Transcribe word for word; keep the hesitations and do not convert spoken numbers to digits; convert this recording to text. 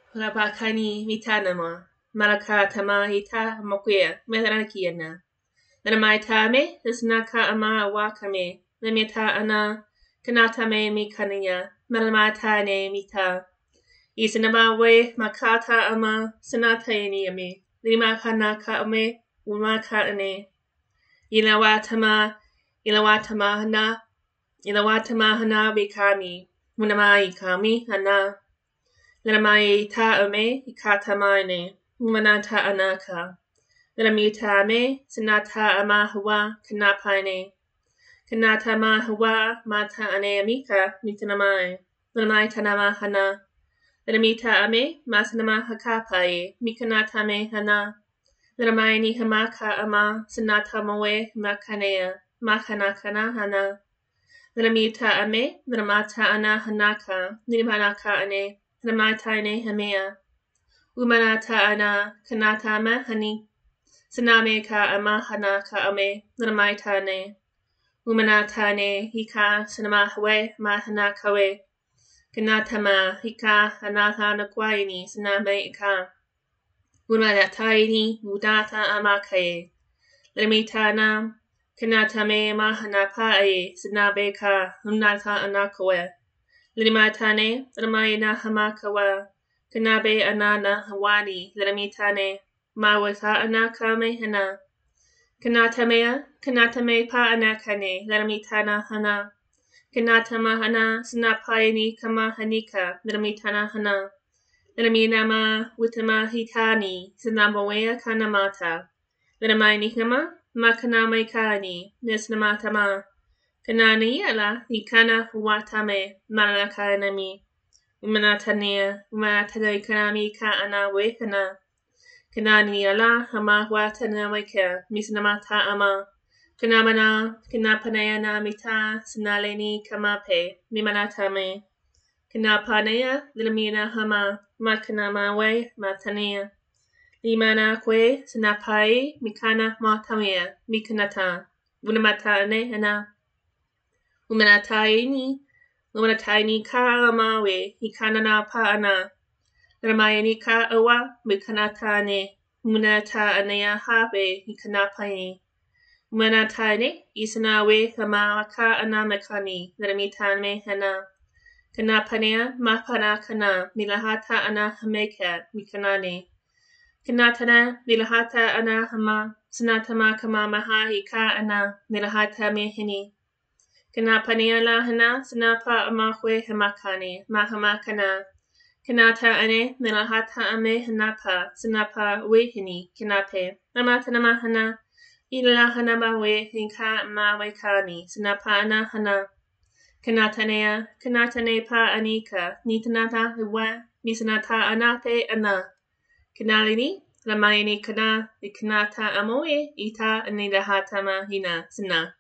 Lapakani mitanama, malaka tama hita mokia, melanakiana. Lenamai tame, lisnaka ama wakame, lemita ana, kanatame mikania, melamatane mita. Isanama we makata ama, sanatayani ame, lima kanaka ame, umaka ane. Ilawatama, ilawatama hana, ilawatama hana bikami, munamai kami hana. Lenamai ta ame, ikata mine, umanata anaka. Lenamita ame, sinata ama hawa, kanapine. Kanata ma hawa, mata ane amika, mitanamai. Lenamai tanama hana. Lenamita ame, masanama hakapaye, mikanata me hana. Lenamai ni hamaka ama, sinata moe, makanea, makanakana hana. Lenamita ame, lenamata ana hanaka, nimanaka ane. Lenamataine hamea. Umanata ana, kanatama hani. Saname ka ama hanaka ame, lenamaitane. Umanatane, hika, sanamahawe, mahanakawe. Kanatama, hika, anata nakwaini, saname ika. Umanataini, udata amakaye. Lenamitana, kanatame mahanapae, sanabe ka, unata anakawe. Lenimatane, Lemaina Hamakawa, Kanabe Anana Hawani, Lenamitane, Mawata Anakame Hana, Kanatamea, Kanatame Pa Anakane, Lenamitana Hana, Kanatama Hana, Sanapaini Kama Hanika, Lenamitana Hana, Lenaminama, Witama Hitani, Sanamawea Kanamata, Lenamaini Hama, Makaname Kani, Nesnamatama. Kanani ala ikana watame malakanami umanatania umanatane kanami ka ana wekana kanani ala hama watana weka misnamata ama kanamana kanapanayana mita sinaleni kamape mimanatame kanapanaya limina hama makanama we matania limana kwe sinapai mikana matamia mikanata unamatane ana Umanataini, umanataini ka amawe, hikanana pa ana. Ramayani ka awa, mikanatane, umanata anaya habe, hikanapaini. Umanatane, isanawe, hama ka anamekani, ramitane hana. Kanapanea, mapana kana, milahata ana hameka, mikanane. Kanatana, milahata ana hama, sanatama kama maha hika ana, milahata mehini. Kanapania lahana, sanapa amahwe hamakane, mahamakana. Kanata ane, melahata ame hanapa, sanapa wehini, kanape. Namatanamahana, ilahana mawe, hinka mawekani, sanapa anahana. Kanatanea, kanatane pa anika, nitanata wa, misanata anape ana. Kanalini, lamayani kana, ikanata amoe, ita anilahata mahina, sana.